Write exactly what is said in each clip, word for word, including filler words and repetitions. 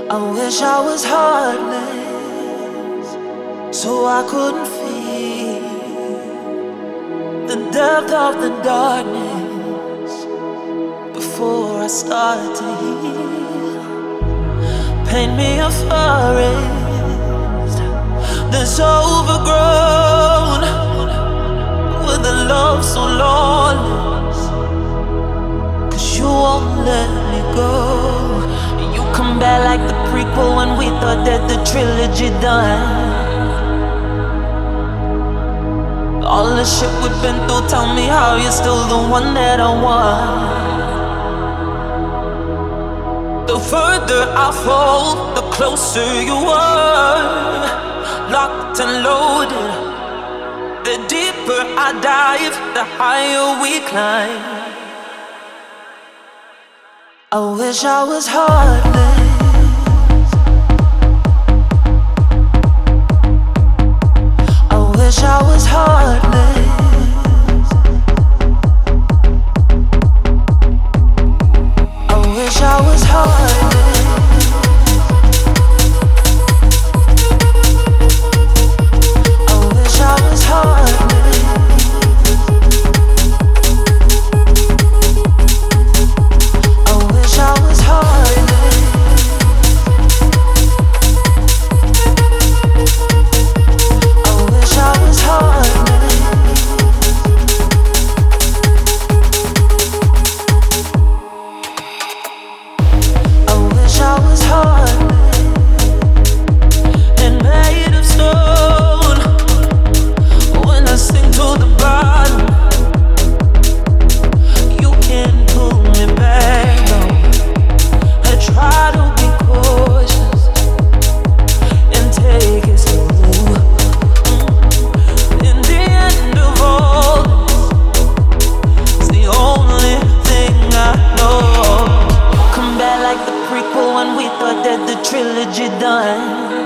I wish I was heartless, so I couldn't feel the depth of the darkness before I started to heal. Paint me a forest that's overgrown with a love so lawless, 'cause you won't let me go. You come back like the prequel when we thought that the trilogy done. All the shit we've been through, tell me how you're still the one that I want. The further I fall, the closer you are. Locked and loaded. The deeper I dive, the higher we climb. I wish I was heartless. I wish I was heartless. I wish I was heartless. I wish I was heartless. I wish I was heartless. I wish I was heartless. I wish I was heartless and made of stone. When I sink to the bottom, you can't pull me back. No, I try to be cautious and take it slow. In the end of all this, it's the only thing I know. Come back like the prequel when we thought that the trilogy done.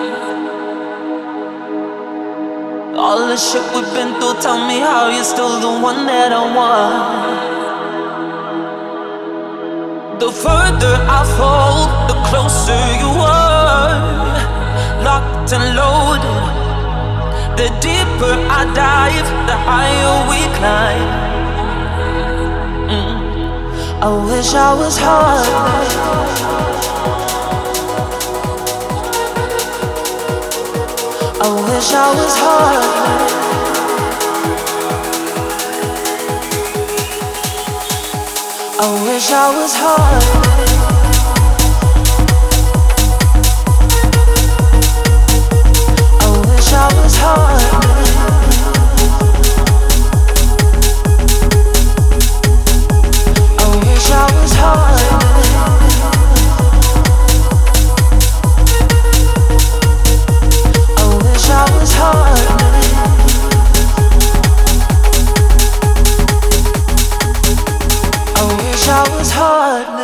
All the shit we've been through, tell me how you're still the one that I want. The further I fall, the closer you are. Locked and loaded. The deeper I dive, the higher we climb. Mm. I wish I was heartless. I wish I was heartless. I wish I was heartless. I wish I was heartless. I wish I was heartless. I wish I was heartless. I wish I was heartless.